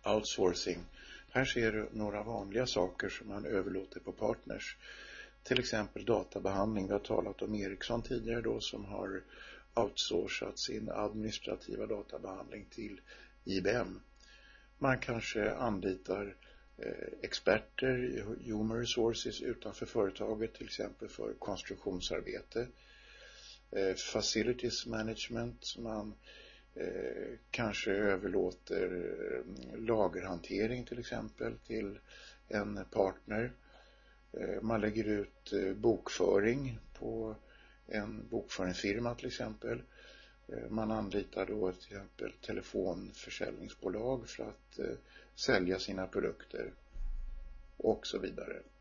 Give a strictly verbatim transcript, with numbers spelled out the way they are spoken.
outsourcing. Här ser du några vanliga saker som man överlåter på partners. Till exempel databehandling. Vi har talat om Ericsson tidigare då som har outsourcat sin administrativa databehandling till I B M. Man kanske anlitar eh, experter i human resources utanför företaget, till exempel för konstruktionsarbete. Eh, facilities management, man eh, kanske överlåter eh, lagerhantering till exempel till en partner. Eh, man lägger ut eh, bokföring på en bokföringsfirma till exempel. Man anlitar då till exempel telefonförsäljningsbolag för att eh, sälja sina produkter och så vidare.